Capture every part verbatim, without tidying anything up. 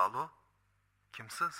Alo, kimsiz?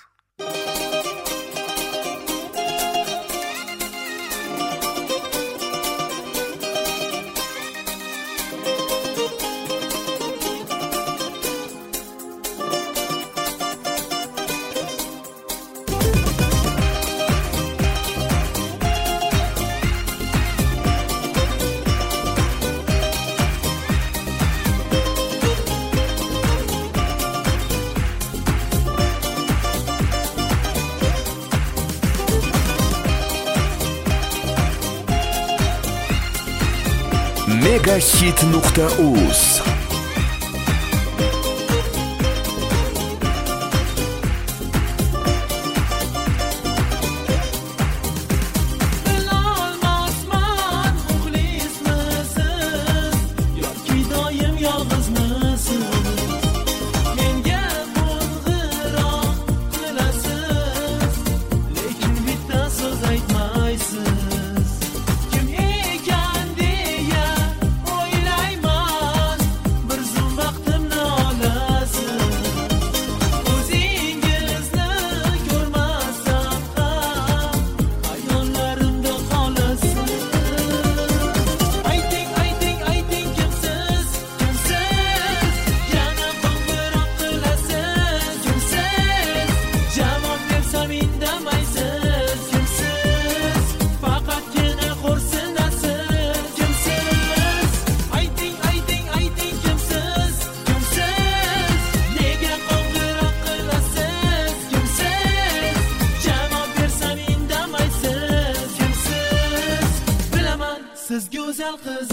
Megahit nuqta uz Siz go'zal qiz.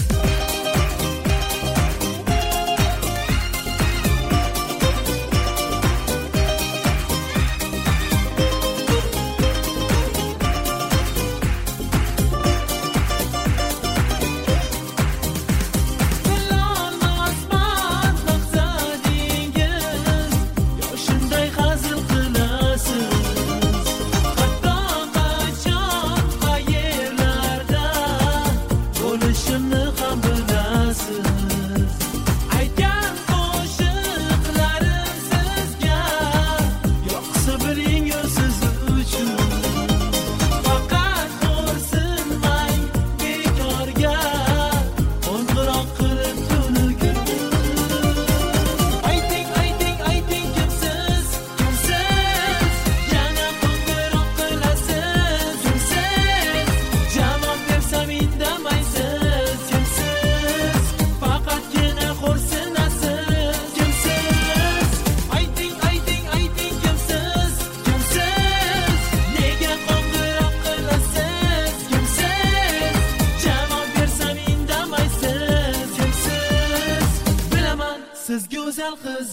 Siz go'zal qiz.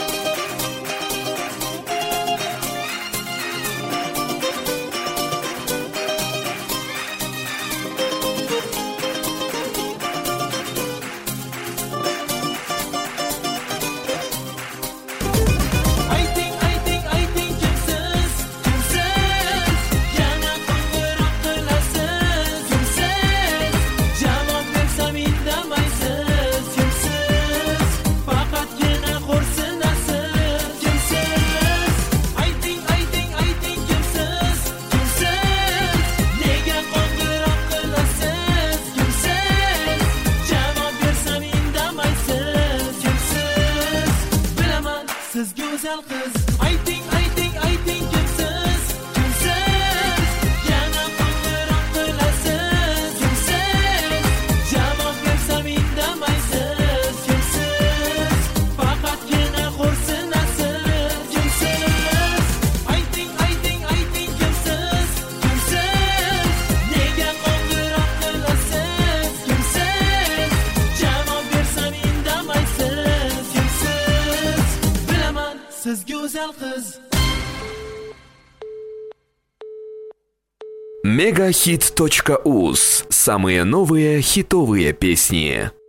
Siz go'zal qiz. Ayting, ayting, ayting kimsiz? Kimsiz? Yana qo'ng'iroq qilasiz. Kimsiz? Javob bersam indamaysiz. Kimsiz? Faqatgina xo'rsinasiz. Kimsiz? Ayting, ayting, ayting kimsiz? Kimsiz? Nega qo'ng'iroq qilasiz? Kimsiz? Javob bersam indamaysiz. Siz go'zal qiz. Megahit точка уз. Самые новые хитовые песни.